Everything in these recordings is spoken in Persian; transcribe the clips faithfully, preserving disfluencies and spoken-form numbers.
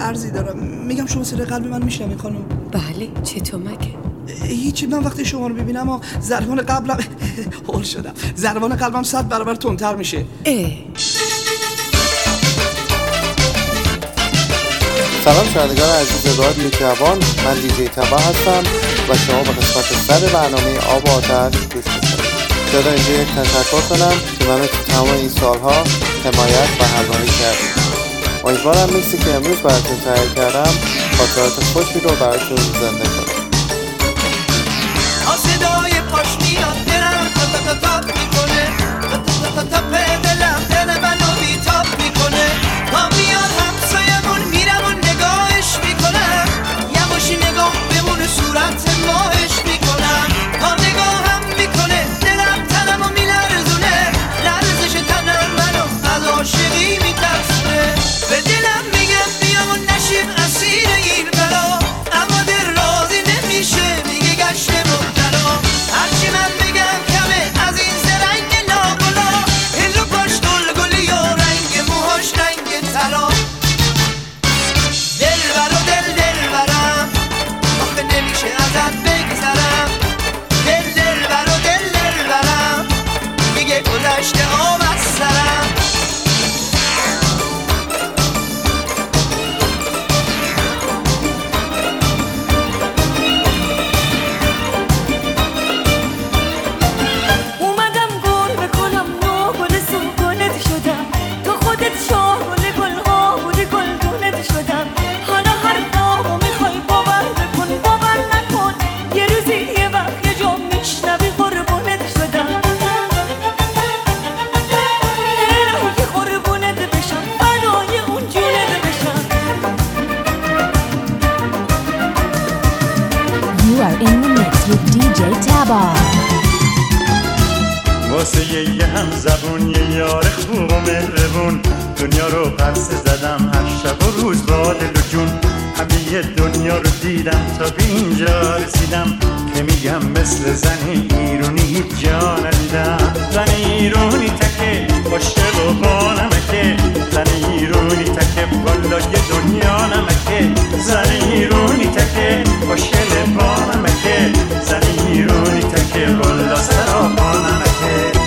عرضی دارم. میگم شما صدای قلب من میشنوین خانم؟ بله. چطور مگه؟ هیچی، من وقتی شما رو ببینم و ضربان قلبم هول شدم، ضربان قلبم صد برابر تندتر میشه. اه. سلام شنوندگان عزیز رادیو جوان، من دیجی تبا هستم و شما به قسمت صد برنامه آب و آتش گوش میکنید. چرا اینجا یک تشکر کنم که منو تو تمام این سالها حمایت و همراهی کردید. امیدوارم میکسی که امروز براتون تهیه کردم خاطرات خوشی رو براتون زنده کنم. صدای پاش میاد دلم تا تا تا تاپ میکنه، تا تا تا تا دلم دل منو بیتاب میکنه. تا میاد همسایمون میرم و نگاهش میکنم، یواش نگاه بمونه صورت ماهش میکنم. تا نگاهم میکنه دلم تنمو میلرزونه، لرزش تنم منو از عاشقی میترسونه. به دلم میگم بیا و نشیم اسیر این بلا، اما دل راضی نمیشه میگه گشته مبتلا. هرچی من بگم کمه از این زرنگ ناگلا، این رو پاش گلگلی یا رنگ موهاش رنگ طلا. دل برا دل دل برم آخه نمیشه ازت بگذرم، دل دل برا دل دل برم میگه گذشته آب از سرم. واسه یه هم زبون یه یار خوب و مهربون، دنیا رو پرسه زدم هر شب و روز با دل و جون. همه یه دنیا رو دیدم تا به اینجا رسیدم، که میگم مثل زن ایرونی هیچ جا ندیدم. زن ایرونی تکه خوشگل و با نمکه، زن ایرونی تکه والا یه دنیا نمکه. زن ایرونی تکه خوشگل با نمکه، زن ایرونی تکه والا سرا با نمکه.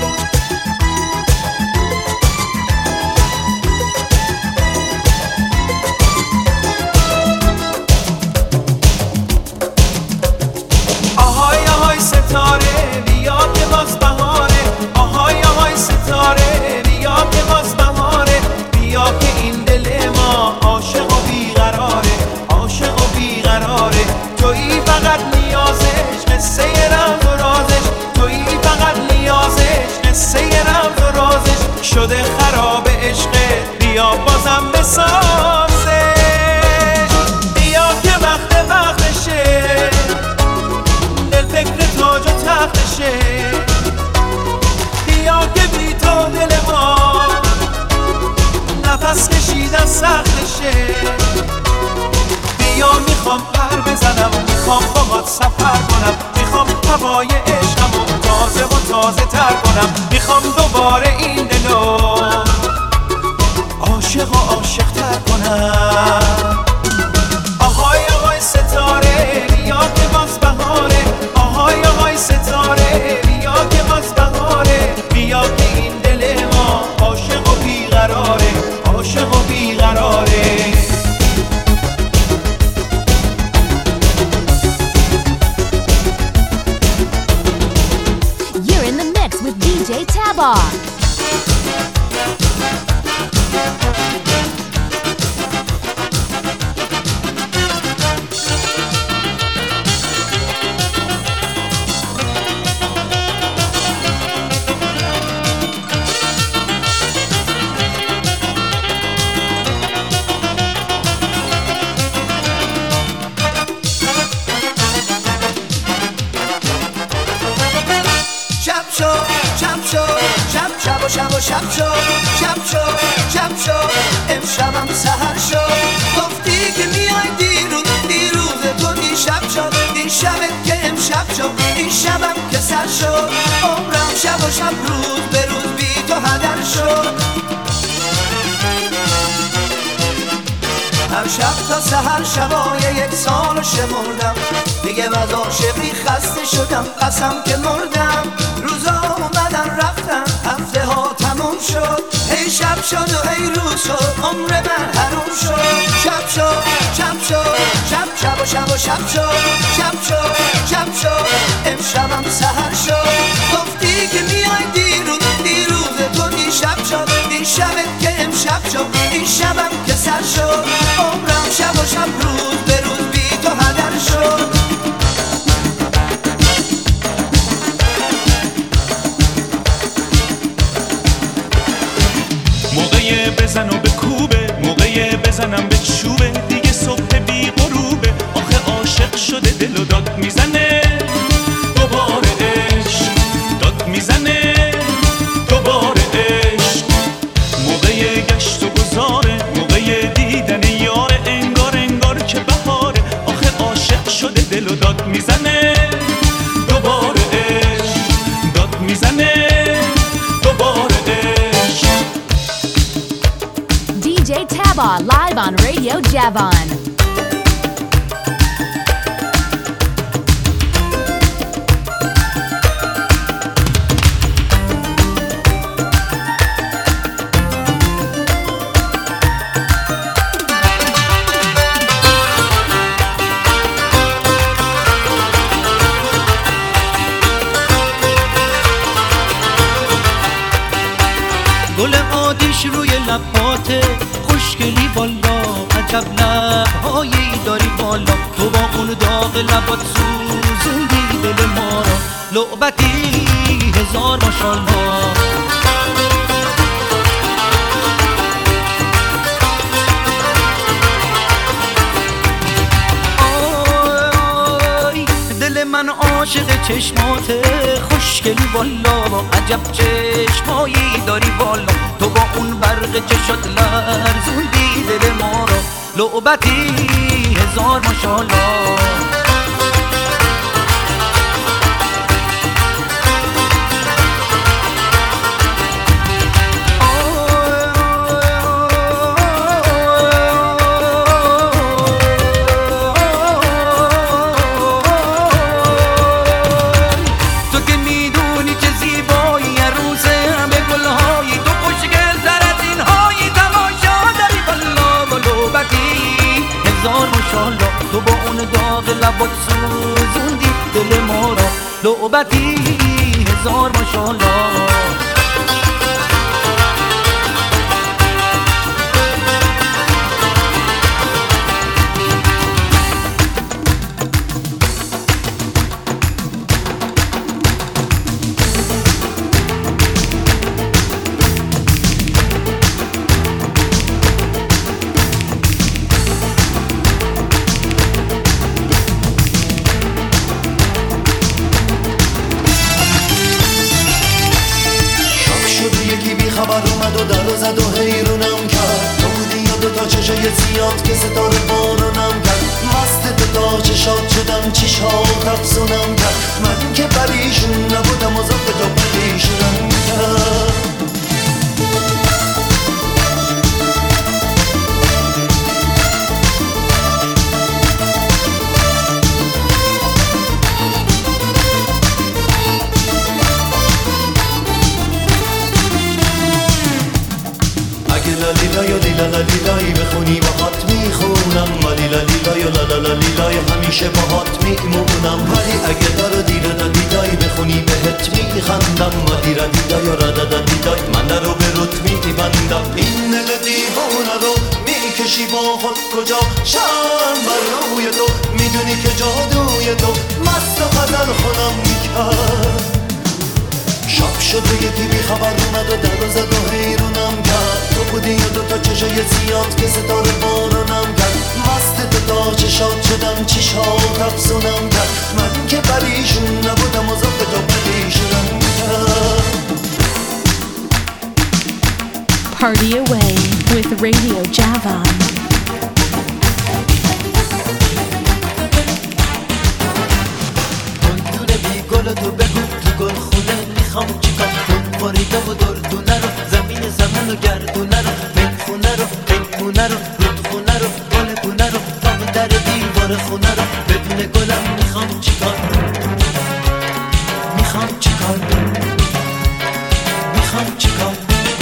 آهای آهای ستاره بیا که باز بهاره، آهای آهای ستاره بیا که باز بهاره. بیا که این دل ما عاشق و بیقراره، عاشق و بیقراره. تویی فقط نیازش قصه رمز و رازش، تویی فقط نیازش قصه رمز و رازش. شده خراب عشق بیا بازم بسازش، بیا که وقت وقتشه دل فکر تاج و تختشه. بیا که بی تو دل ما نفس کشیدن سختشه. بیا میخوام پر بزنم، میخوام باهات سفر کنم، میخوام هوای عشقمو تازه و تازه تر کنم. میخوام دوباره این دلو عاشق و عاشق تر کنم. آهای آهای ستاره بیا که باز بهاره، آهای آهای ستاره بیا که باز بهاره. بیا که این دل ما عاشق و بیقراره، عاشق و بیقراره. You're in the mix with دی جی Taba. شب و شب و شب شو، شب شو، شب شو، امشبم سحر شو. گفتی که میای دیروز، دیروز تو دیشب شد، دیشبت که امشب شد، این شبم که سر شد. عمرم شب و شب روز به روز بی تو هدر شد. هر شب تا سحر شبای یک سالو شمردم، دیگه از عاشقی خسته شدم، قسم که مردم. روزا اومدن رفتن، هفته ها تموم شد، هی شب شد و هی روز شد، عمر من حروم شد. شب شد شب شد شب شب و شب و شب شد، شب شد شب شد امشبم سحر شد. گفتی که میای دیروز، دیروز تو دیشب شد، دیشبت که امشب شد، این شبم که سر شد. عمرم شب و شب روز به روز بی تو هدر شد. موقع بزن و به کوبه، موقع بزنم به چوبه، دیگه صبح بی غروبه. آخه عاشق شده دل و داد میزنه، دوباره عشق داد میزنه، دوباره عشق. موقع گشت و گذاره، موقع دیدن یاره، انگار انگار که بهاره. آخه عاشق شده دل و داد میزنه، دوباره عشق داد میزنه، دوباره عشق. D J Tabor live on Radio Javon. گل عادیش روی لباته، خوشگلی بالا، عجب لبهایی داری بالا. تو با اون داغ لبات سوزوندی دل ما را، لعبتی هزار ماشالله. آی دل من عاشق چشماته، خوشگلی بالا، عجب چشمایی داری بالا. تو با اون برق چشات لرزوندی دل ما را، لعبتی هزار ماشالله. تو با اون داغ لبات سوزوندی دل ما را، لعبتی هزار ماشالله. خبر اومد و در رو زد و حیرونم کرد. تو بودی یا دوتا چشای زیاد که ستاره بارونم کرد. مست دوتا چشات شدم، چشات افسونم کرد. من که پریشون نبودم و ذات تو پریشونم کرد. لیلای لیلا لیلای بخونی باهات میخونم، لیلا لیلای لالا لیلای همیشه باهات میمونم. ولی اگه دارو دیلا لیلای بخونی بهت میخندم، لیلا لیلای رادا لیلای من رو به روت میبندم. این دل دیوونه رو میکشی با خود کجا، شرم بر روی تو میدونی که جادوی تو مست و غزل خودم میکرد. شب شد و یکی بی خبر اومد و در رو زد و حیرونم کرد. تو بودی یا دوتا چشای زیاد که ستاره بارونم کرد. مست دوتا چشات شدم، چشات افسونم کرد. من که پریشون نبودم و ذات تو پریشونم کرد. Party away with Radio Javon. گلدونه بی گل تو بگو تو گل خونه میخوام چیکار. خون باریده و دردونه رو، زمین زمان و گردونه رو، ملخونه رو، پیمونه رو، رودخونه رو، گل در خونه را بدون گلم میخوام چیکار میخوام چیکار میخوام چیکار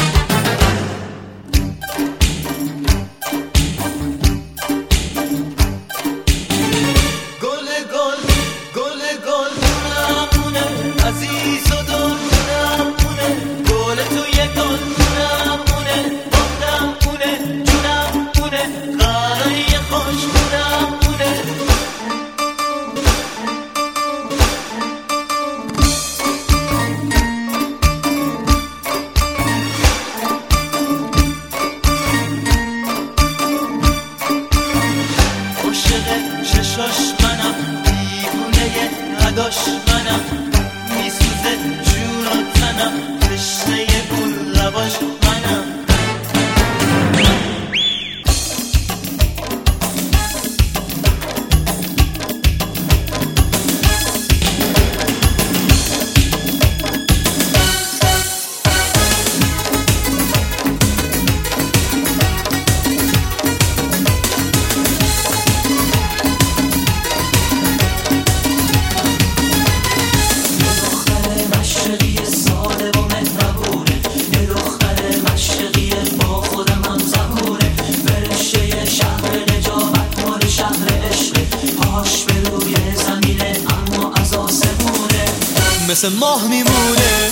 مثل ماه میمونه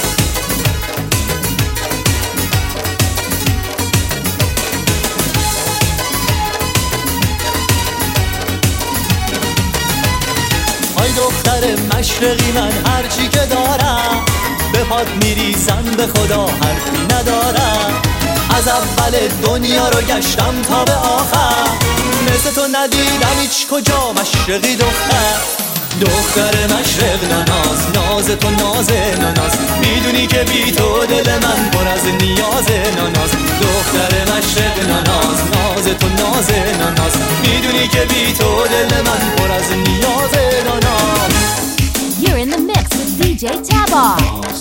آی دختر مشرقی من هرچی که دارم به پات میریزم به خدا حرفی ندارم از اول دنیا رو گشتم تا به آخر مثل تو ندیدم هیچ کجا مشرقی دختر دختر مشرق ناز ناز تو ناز ناز میدونی که بی تو دل من پر از نیاز ناز دختر مشرق ناز ناز تو ناز ناز میدونی که بی تو دل من پر از نیاز ناز. You're in the mix with دی جی Taba.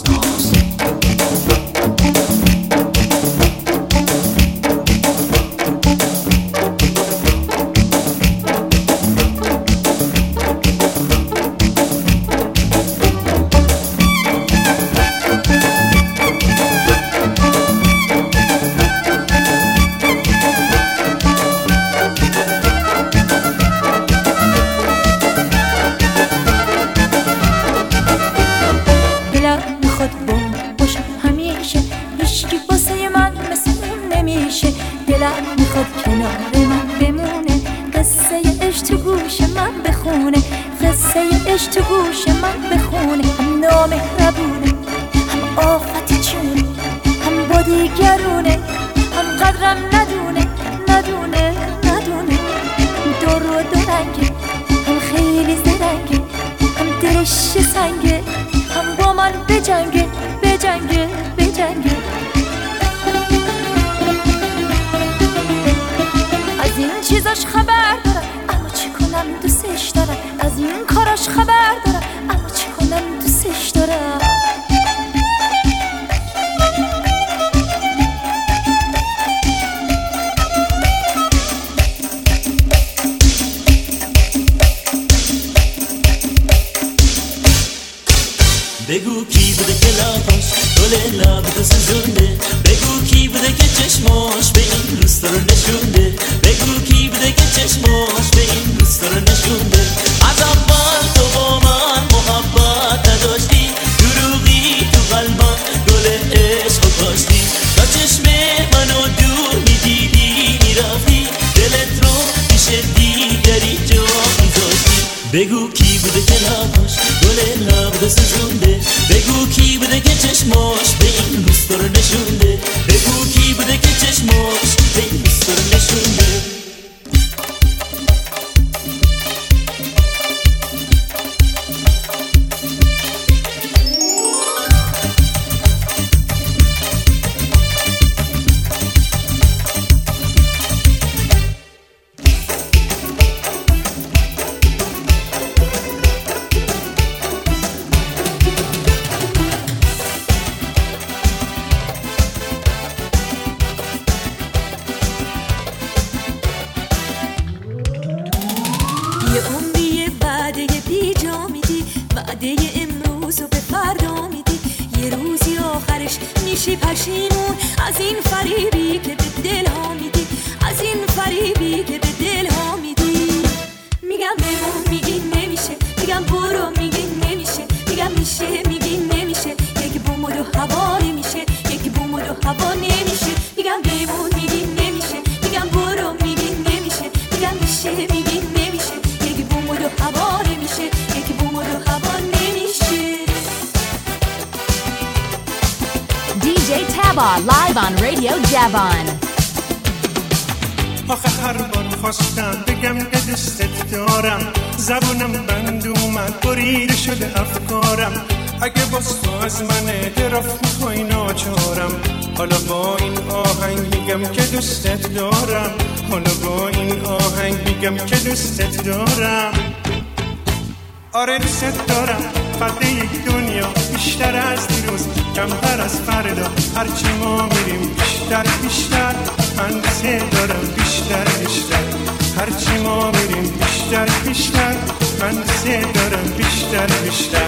میخواد کنار من بمونه قصه عشق تو گوش من بخونه قصه عشق تو گوش من بخونه هم نامهربونه هم آفتی چونه هم با دیگرونه هم قدرم ندونه ندونه ندونه دو رو دو رنگه هم خیلی زرنگه هم دلش سنگه هم با من بجنگه بجنگه بجنگه از این چیزاش خبر دارم اما چی کنم دوستش دارم از این کاراش خبر دارم اما چی کنم دوستش دارم بگو کی بوده که لباش گل لب تو سوزونده بگو کی بوده که چشماش به این روستا رو نشونده بگو کی بوده که چشماش به این روستا رو نشونده از اول تو با من محبت نداشتی دروغی تو قلبم گل عشق رو کاشتی تا چشم منو دور میدیدی میرفتی دلت رو پیش دیگری جا میذاشتی بگو کی بوده که لباش گل لب سوزونده بگو کی بوده که چشماش به این روستا رو نشونده بگو کی بوده که چشماش به این روستا رو نشونده یه عمری وعده بی جا میدی، وعده امروز رو به فردا میدی، یه روزی آخرش میشی پشیمون از این فریبی که به دل ها میدی، از این فریبی که به دل ها میدی. میگم بمون میگی نمیشه، میگم برو میگی نمیشه، میگم میشه میگی نمیشه، یک بوم و دو هوا نمیشه، یک بوم و دو هوا نمیشه. میگم بمون میگی نمیشه، میگم برو میگی نمیشه، میگم میشه میگی نمیشه، یک بوم و دو هوا نمیشه، یک بوم و دو هوا نمیشه. دی جی Taba live on Radio Javon. آخه هر بار خواستم بگم که دوستت دارم، زبونم بند اومد بریده شده افکارم. اگه باز تو از من اعتراف میخوای ناچارم، حالا با این آهنگ میگم که دوستت دارم، حالا با این آهنگ میگم که دوستت دارم. آره دوستت دارم، فرد یک دنیا بیشتر از دیروز، کمتر از فردا، هرچی ما میریم بیشتر بیشتر. من دوست دارم بیشتر بیشتر، هرچی ما میریم بیشتر بیشتر. من دوست دارم بیشتر بیشتر.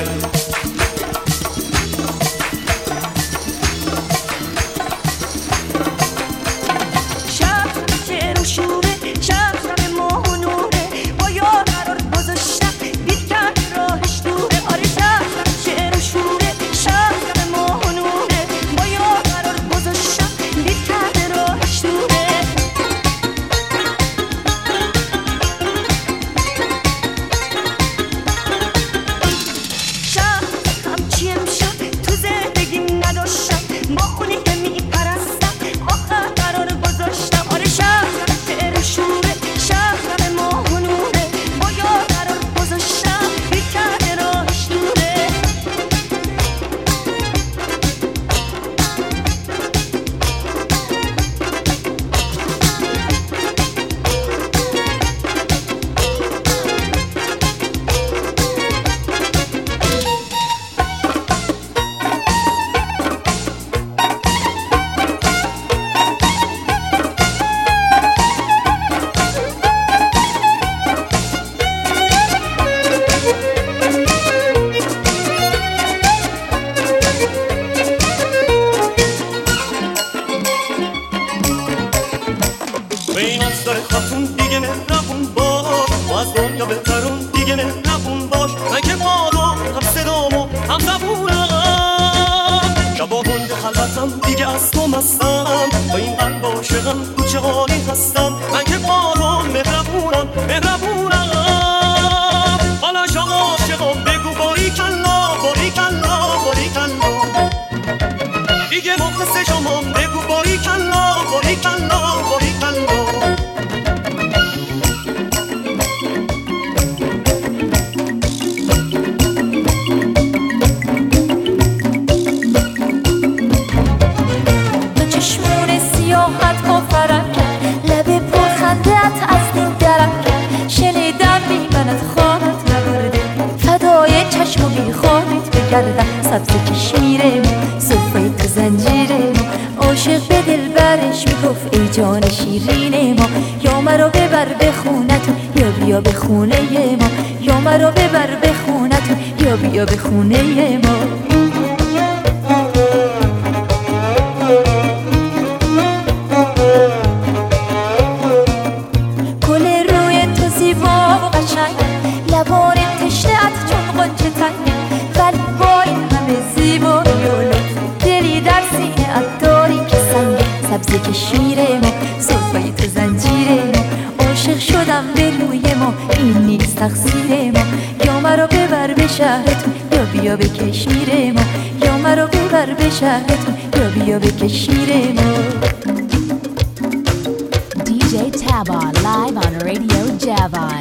دی جی Taba live on Radio Javon.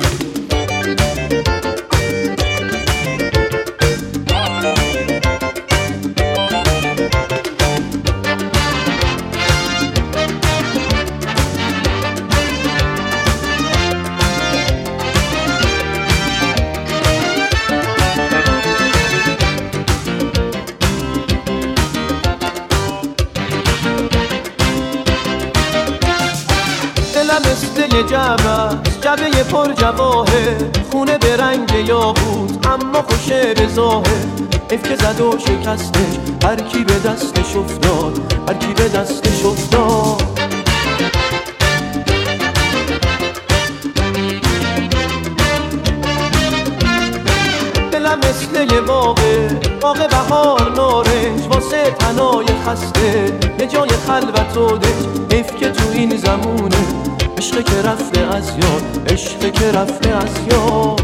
دلم مثل یه جبه جبه پر جواهر خونه به رنگ یاقوت اما خوشه به ظاهر اف که زد و شکستش هر کی به دستش افتاد هر کی به دستش افتاد دلم مثل یه باغه باغ بهار نارنج واسه تنای خسته یه جای خلوت و دنج اف که تو این زمونه عشق که رفته از یاد عشق که رفته از یاد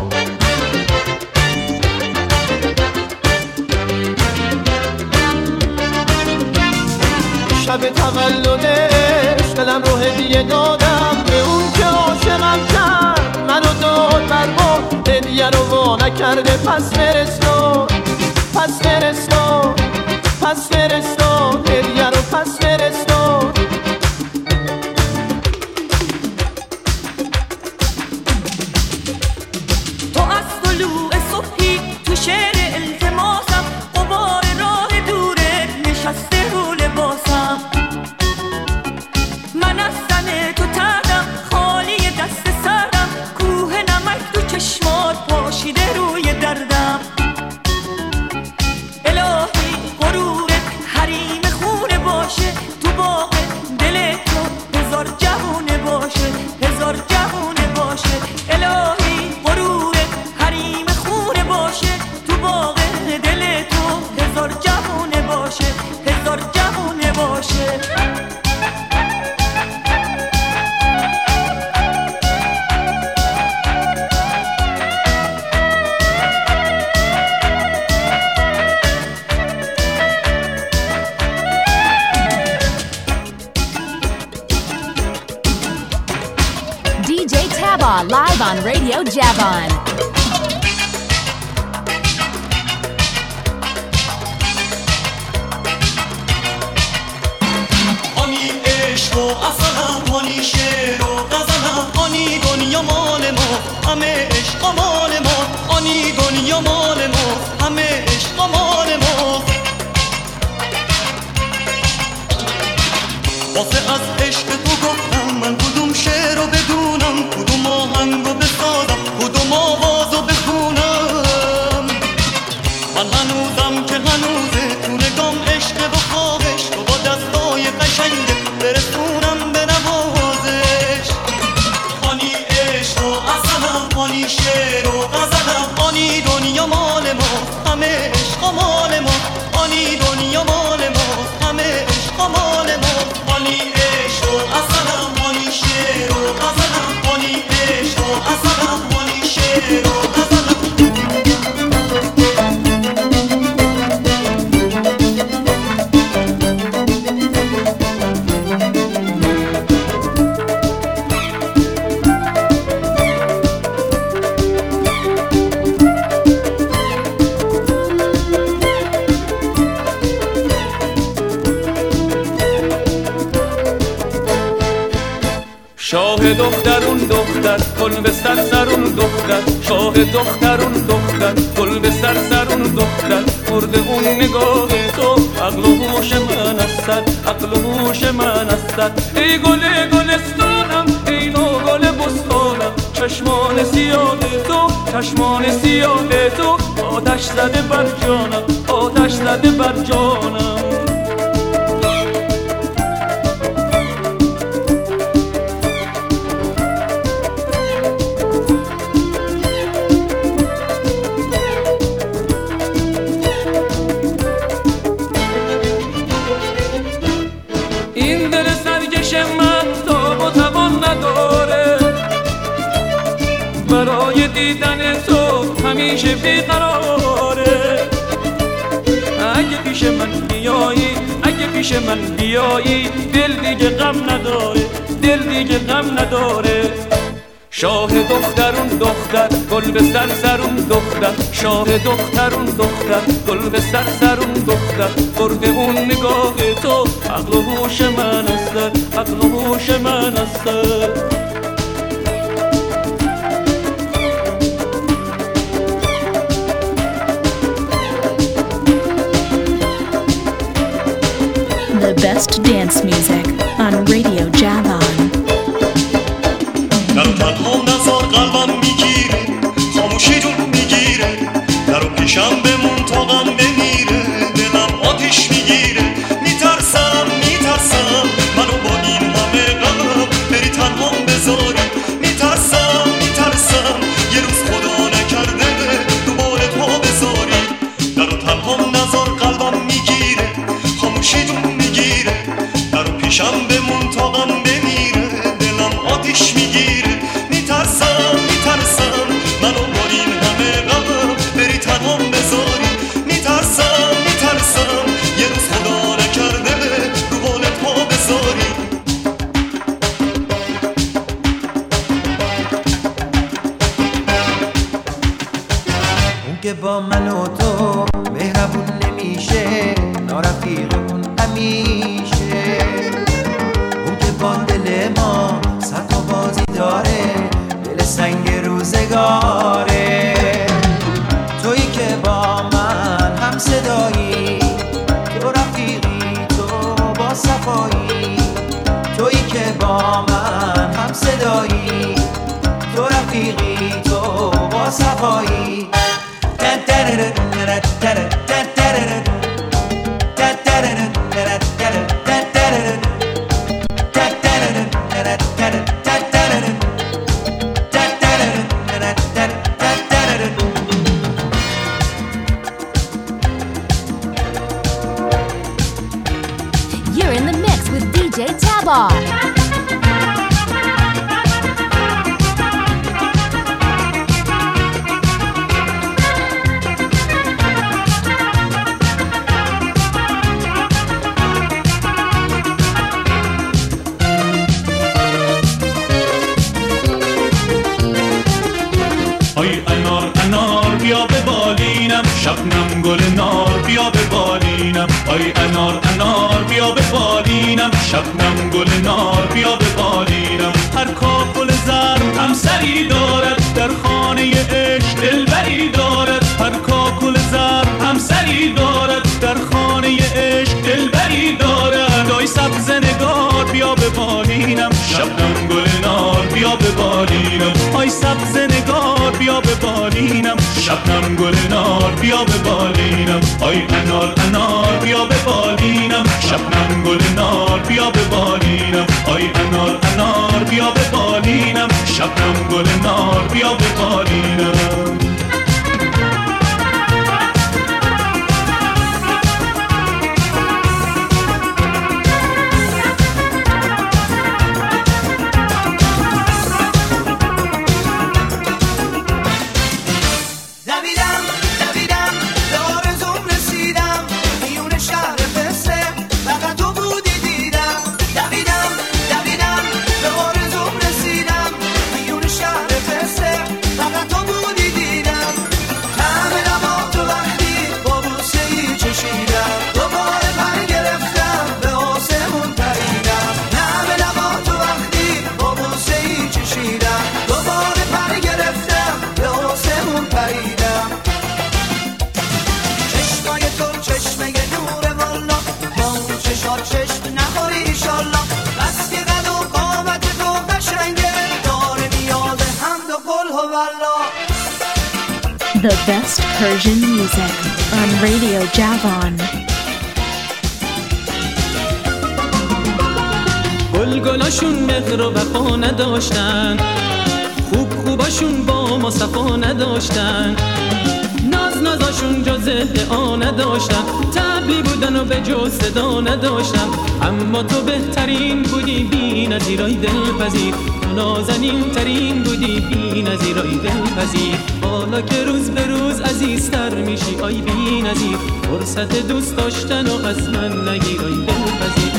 شب تولدش دلم رو هدیه دادم به اون که عاشقم کرد منو داد بر ما هدیه رو وا نکرده پس فرستاد پس فرستاد پس فرستاد هدیه رو پس فرستاد تو از طلوع صبحی تو شعر التماسم غبار راه دوره نشسته رو لباسم من از تن تو تردم خالی دست سردم کوه نمک تو چشمات پاشیده روی دردم الهی غرورت حریم خونه باشه تو باغ دل تو هزار جوونه باشه هزار جوونه باشه الهی غرورت حریم خونه باشه تو باغ دل تو هزار جوونه باشه هزار جوونه باشه D J Tabah live on Radio Javon. آنی عشق و اصلا آنی شعر و غزلم آنی دنیا مال ما همه عشق مال ما آنی دنیا مال ما همه عشق مال ما واسه از عشق تو گفتم من کدوم شعر رو بدونم کدوم آهنگ رو بسازم کدوم آواز رو بخونم من هنوزم که هنوزه تو نگام عشق و خواهش تو با دستای قشنگه برسونم به نوازش آنی عشق و اصلا آنی شعر و غزلم آنی دنیا مال ما همه عشق مال ما آنی دنیا مال ما همه عشق مال ما آنی عشق و اصلا آنی شعر و غزلم آنی عشق و اصلا آنی شعر و غزلم شاه دخترون دختر گل به سر سرون دختر شاه دخترون دختر گل به سر سرون دختر مرد اون نگاه تو عقل و هوش من است عقل و هوش من است ای گل گلستانم ای نو گل بستانم چشمان سیاه تو چشمان سیاه تو آتش زده بر جانم آتش زده بر جانم برای دیدن تو همیشه بیقراره اگه پیش من بیایی اگه پیش من بیایی دل دیگه غم نداره دل دیگه غم نداره شاه دخترون دختر گل به سر سرون دختر شاه دخترون دختر گل به سر سرون دختر برد اون نگاه تو عقل و هوش من است عقل و هوش من است The best dance music on Radio Javon. پیشم بمون تا غم بمیره، دلم آتیش میگیره، میترسم میترسم منو با این همه غم بری تنهام بذاری، میترسم میترسم یه روز خدا نکرده دوباره پا بذاری، درو تنهام نذار قلبم میگیره، خاموشی جون میگیره، درو پیشم بمون تا غم بمیره، دلم آتیش میگیره، میترسم میترسم منو با این همه غم بری تنهام بذاری، میترسم میترسم یه روز خدا نکرده رو بالت پا بذاری. اون که با من و تو مهربون نمیشه، نارفیقمون همیشه، اون که با دل ما سطح و بازی داره، دل سنگ روزگاره، تویی که با من هم صدایی، تو رفیقی تو با صفایی، تویی که با من هم صدایی، تو رفیقی تو با صفایی. You're in the mix with D J Tabar. شبنم گل نار بیا به بالینم، آی انار انار بیا به بالینم، شبنم گل نار بیا به بالینم، هر کاکل زرد همسری دارد، در خانه عشق دلبری دارد، هر کاکل زرد همسری دارد، در خانه عشق دلبری دارد، آی سبز نگار بیا به بالینم، شبنم گل نار بیا به بالینم، آی سبز نگار بیا به بالینم، شبنم گل نار بیا به بالینم، آی انار انار بیا به بالینم، شبنم گل نار بیا به بالینم، آی انار انار بیا به بالینم، شبنم گل نار بیا به بالینم. The best Persian music on Radio Javan. گلگلاشون مهر و وفا نداشتن، خوب خوباشون با ما صفا نداشتن، ناز نازاشون جز ادعا نداشتن، طبلی بودن و به جز صدا نداشتن، اما تو بهترین بودی بی نظیرای دلپذیر، نازنین ترین بودی بی نظیرای دلپذیر، حالا که روز به روز عزیزتر میشی آی بی نظیر، فرصت دوست داشتن و از من نگیر آی دلپذیر.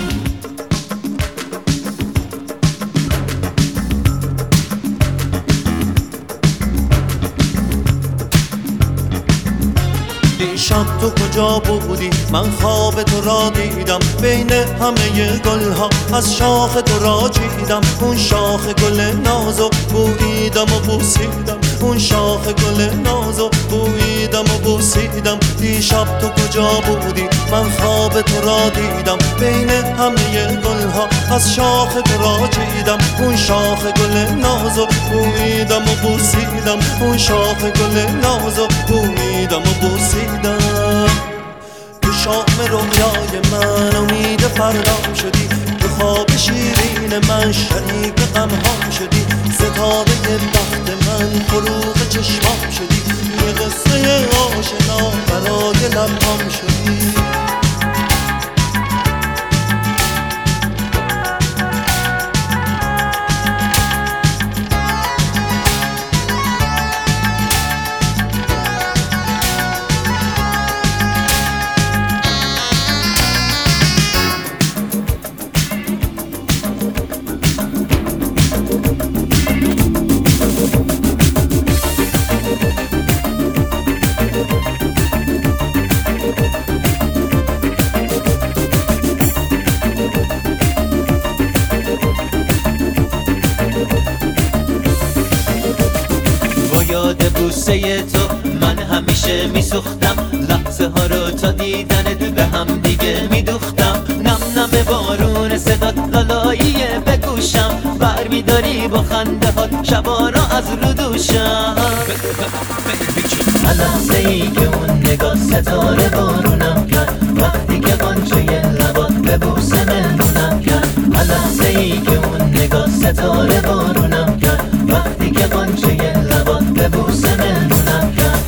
شب تو کجا بودی؟ من خواب تو را دیدم، بین همه گلها از شاخ تو را چیدم، اون شاخ گل نازو بوییدم و بوسیدم، اون شاخ گل نازو بوییدم و بوسیدم. بوسیدم دیشب تو کجا بودی من خواب تو را دیدم بین همه گلها از شاخ تو را چیدم اون شاخ گل نازو بویدم و بوسیدم اون شاخ گل نازو بویدم و بوسیدم تو شام رویای من امید فردا شدی تو خواب شیرین من شریک غمهام شدی ستاره بخت من فروغ چشمام شدی یه قصه آشنا برای لبام شدی یاد بوسه تو من همیشه میسوختم لحظه ها رو تا دیدنت به هم دیگه میدوختم نم نم بارون صدات لالاییه به گوشم بر میداری با خنده هات شبا را از رو دوشم لحظه ای که اون نگاه ستاره بارونم کرد وقتی که قنچه لبات به بوسه مهمونم کرد لحظه ای که اون نگاه ستاره بارونم کرد وقتی که قنچه لبات به بوسه مهمونم کرد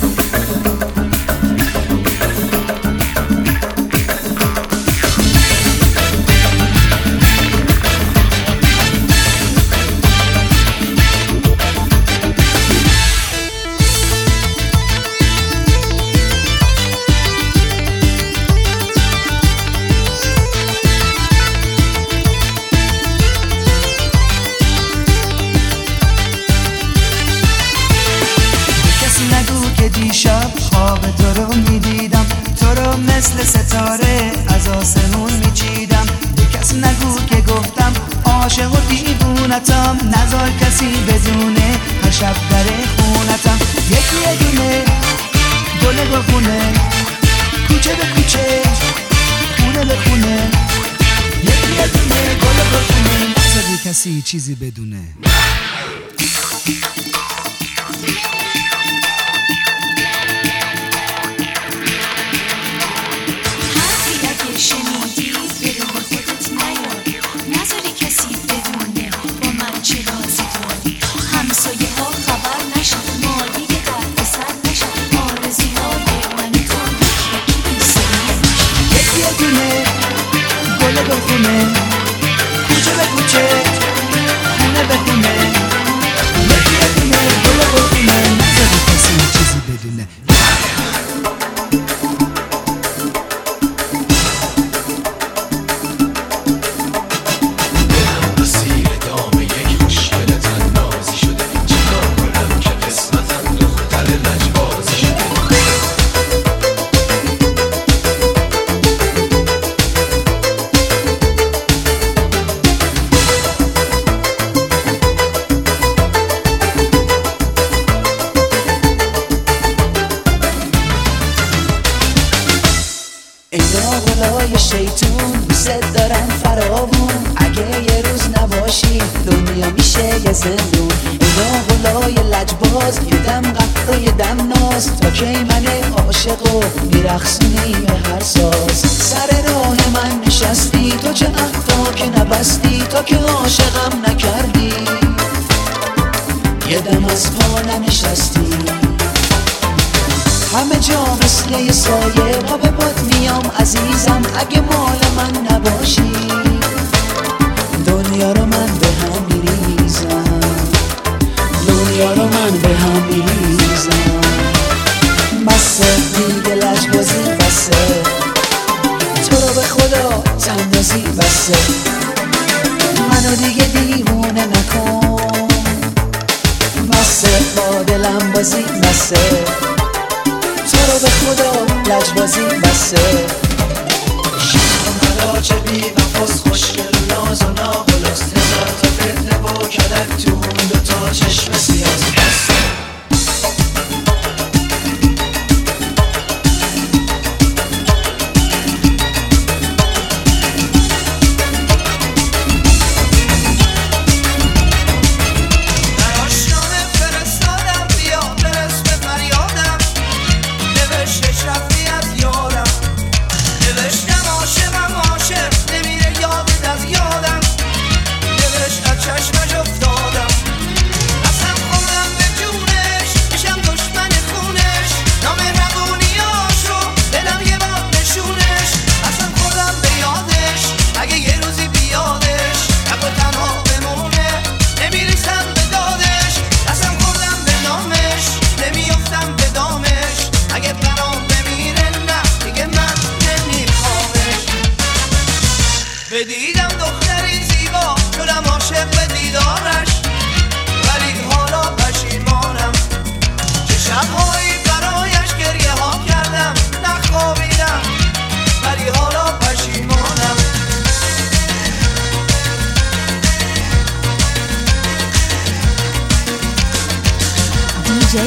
دیشب خواب تو رو میدیدم تو رو مثل ستاره از آسمون میچیدم به کسی نگو که گفتم عاشق و دیوونتم نذار کسی بدونه هر شب در خونتم یکی یه دونه گل گلخونه کوچه به کوچه خونه به خونه یکی یه دونه گل گلخونه نذاری کسی چیزی بدونه بخونه کوچه به کوچه خونه به خونه یکی یه دونه گل بخونه نذاری کسی چیزی بدونه شیطون دوست دارن فراوون اگه یه روز نباشی دنیا میشه یه زندون اینا غلای لجباز یه دم قهر و یه دم ناز تا کی من عاشق و میرخصونی به هر ساز سر راه من نشستی تو چه عهدا که نبستی تا که عاشقم نکردی یه دم از پا ننشستی همه جا مثل یه سایه با به باد میام عزیزم اگه مال من نباشی دنیا رو من به هم میریزم دنیا رو من به هم میریزم بسه دیگه لجبازی بسه تو رو به خدا تندازی بسه منو دیگه دیوونه نکن بسه با دلم بازی بسه تو رو به خدا لجبازی بسه شما چه بی وفاس خوشگل و ناز و ناغلاست هزار تا فتنه با کلک تو اون دوتا چشم سیاز بسه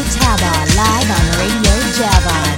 Taba live on Radio Javon.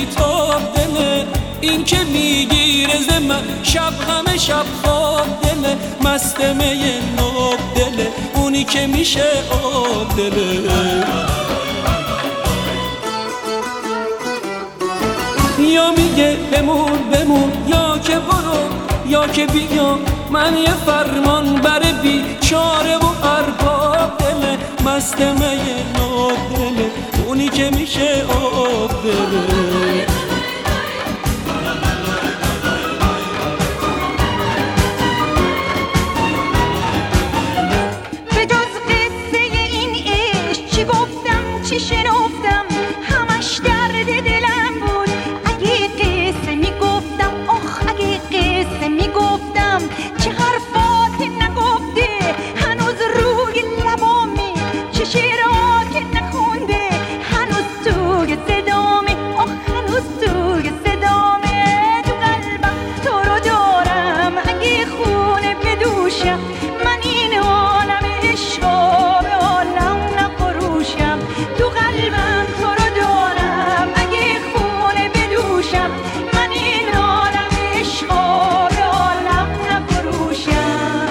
بیتاب دله، این که میگیره ز من شب همه شب خواب دله، مستمه ناب دله، اونی که میشه آب دله. یا میگه بمون بمون، یا که برو یا که بیا، من یه فرمان بر بیچاره و ارباب دله، مستمه ناب دله، اونی که میشه آب دله. به جز قصه این عشق چی گفتم چی شنفتم، همش درد دلم بود. اگه قصه میگفتم آخ اگه قصه میگفتم، چه حرفات نگفته هنوز روی لبامه، چه شعرها که نخونده هنوز توی صدامه، آخ هنوز توی صدامه. تو قلبم تو رو دارم اگه خونه بدوشم، من این عالم عشقا به عالم نفروشم. تو قلبم تو رو دارم اگه خونه بدوشم، من این عالم عشقا به عالم نفروشم.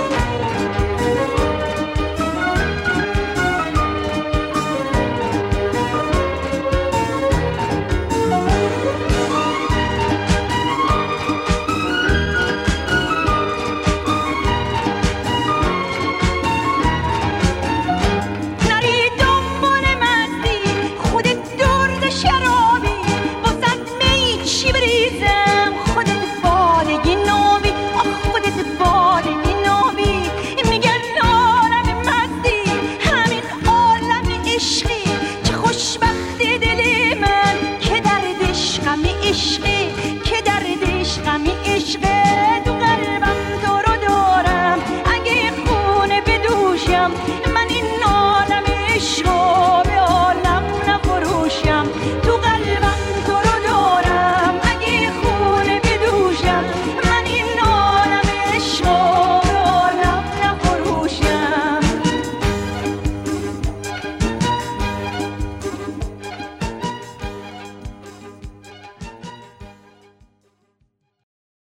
نری دنبال مستی خودت درد شرابی، واسد می چی بریزم خودت بالگی نابی، آخ خودت بالگی نابی. میگن عالم مستی همین عالم عشقی، چه خوشبخت دل من که دردش غم عشقی.